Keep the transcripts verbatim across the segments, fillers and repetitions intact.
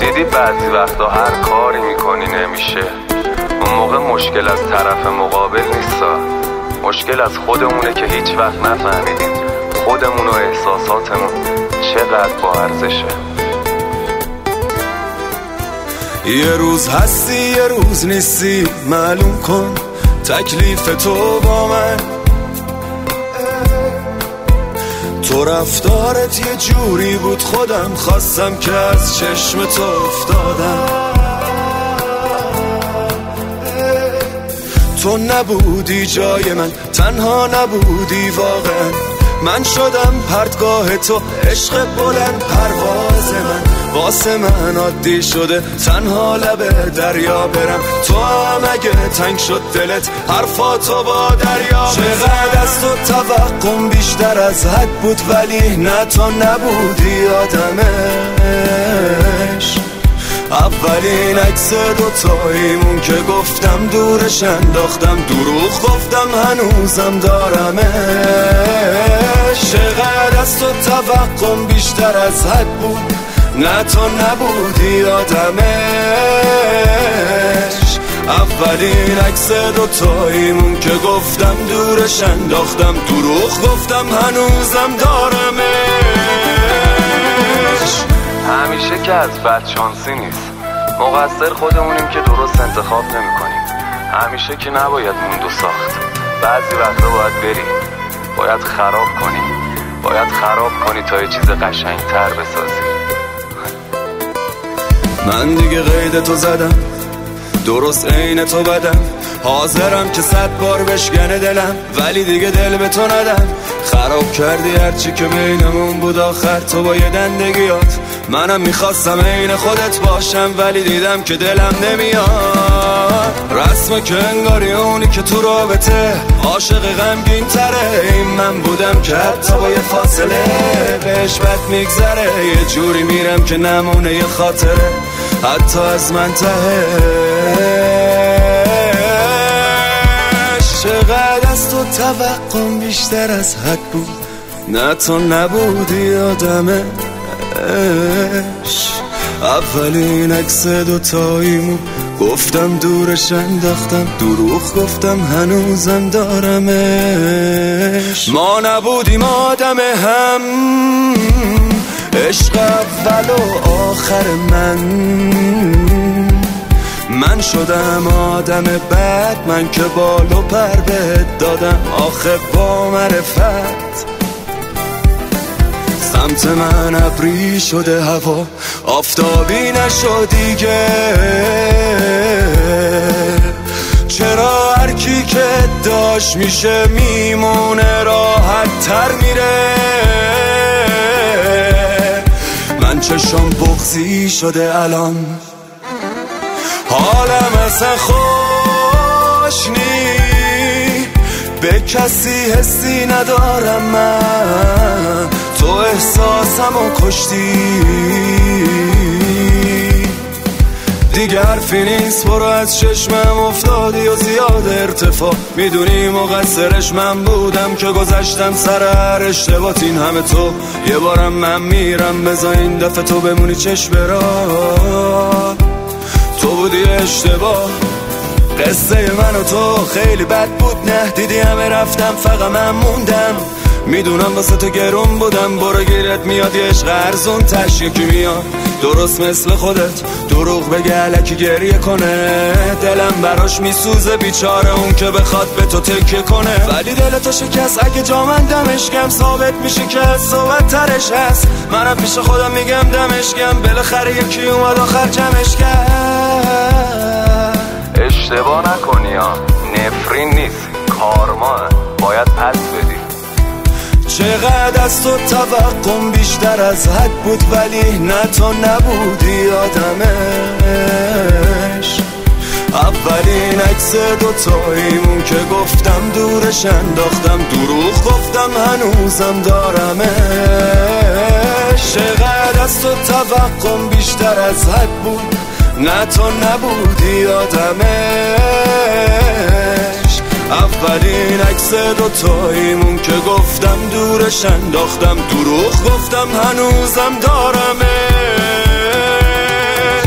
دیدی بعضی وقتا هر کاری میکنی نمیشه، اون موقع مشکل از طرف مقابل نیستا، مشکل از خودمونه که هیچ وقت نفهمیدیم خودمون و احساساتمون چقدر با ارزشه. یه روز هستی یه روز نیستی، معلوم کن تکلیف تو با من. تو رفتارت یه جوری بود خودم خواستم که از چشم تو افتادم. تو نبودی جای من، تنها نبودی واقعا. من شدم پرتگاه تو، عشق بلند پرواز من. واسه من عادی شده تنها لب دریا برم. تو هم اگه تنگ شد دلت حرفاتو با دریا. چقدر از تو توقعم بیشتر از حد بود، ولی نه تو نبودی آدمش. اولین عکس دوتاییمون که گفتم دورش انداختم، دروغ گفتم هنوزم دارمش. چقدر از تو توقعم بیشتر از حد بود، نه تو نبودی آدمش. اولین عکس دوتاییمون که گفتم دورش انداختم، دروغ گفتم هنوزم دارمش. همیشه که از بدشانسی نیست، مقصر خودمونیم که درست انتخاب نمی کنیم. همیشه که نباید موند و ساخت، بعضی وقتا باید بری، باید خراب کنی، باید خراب کنی تا یه چیز قشنگتر بسازی. من دیگه قید تو زدم، درست عین تو بدم. حاضرم که صد بار بشکنه دلم، ولی دیگه دل به تو ندم. خراب کردی هرچی که بینمون بود، آخر تو با یه دندگیات. منم میخواستم عین خودت باشم، ولی دیدم که دلم نمیاد. رسمه که انگاری اونی که تو رابطه عاشق غمگین تره. این من بودم که حتی با یه فاصله بهش بد میگذره. یه جوری میرم که نمونه یه خاطره حتی از من تهش. چقدر از تو توقعم بیشتر از حد بود، نه تو نبودی آدمش. اولین عکس دوتاییمون گفتم دورش انداختم، دروغ گفتم هنوزم دارمش. ما نبودیم آدم هم، عشق اول و آخر من. من شدم آدم بد، من که بال و پر بهت دادم آخه با معرفت. سمت من ابری شده هوا، آفتابی نشد دیگه. چرا هر کی که داشت میشه میمونه، راحت تر میره. من چشم بغضی شده الان، حالم اصلا خوش نی. به کسی حسی ندارم من، تو احساسمو کشتی. دیگه حرفی نیست، برو از چشمم افتادی و زیاد ارتفاع. میدونی مقصرش من بودم که گذشتم سر هر اشتباهت. این همه تو یه بارم من میرم، بذار این دفعه تو بمونی چشم برا. تو بودی اشتباه، قصه من و تو خیلی بد بود. نه دیدی همه رفتم فقط من موندم. میدونم واسه تو گرون بودم، برو گیرت میاد یه عشق ارزون تش یکی میاد درست مثل خودت. دروغ بگه الکی گریه کنه، دلم براش میسوزه بیچاره اون که بخواد به تو تکیه کنه. ولی دلتو شکست اگه جا من دمش گم، ثابت میشه که صحبت ترش هست. منم پیش خودم میگم دمش گم، بالاخره یکی اومد آخر جمعش کرد. اشتباه نکنی ها، نفرین نیست، کارماه، باید پس بدی. چقدر از تو توقعم بیشتر از حد بود، ولی نه تو نبودی آدمش. اولین عکس دوتاییمون که گفتم دورش انداختم، دروغ گفتم هنوزم دارمش. چقدر از تو توقعم بیشتر از حد بود، نه تو نبودی آدمش. اولین عکس دوتاییمون که گفتم دورش انداختم، دروغ گفتم هنوزم دارمش.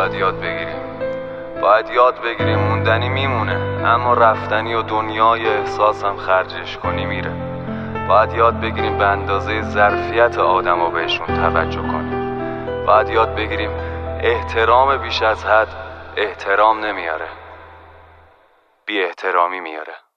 باید یاد بگیریم. باید یاد بگیریم موندنی میمونه، اما رفتنی و دنیای احساسم خرجش کنی میره. باید یاد بگیریم به اندازه ظرفیت آدم و بهشون توجه کنیم. باید یاد بگیریم احترام بیش از حد احترام نمیاره، بی احترامی میاره.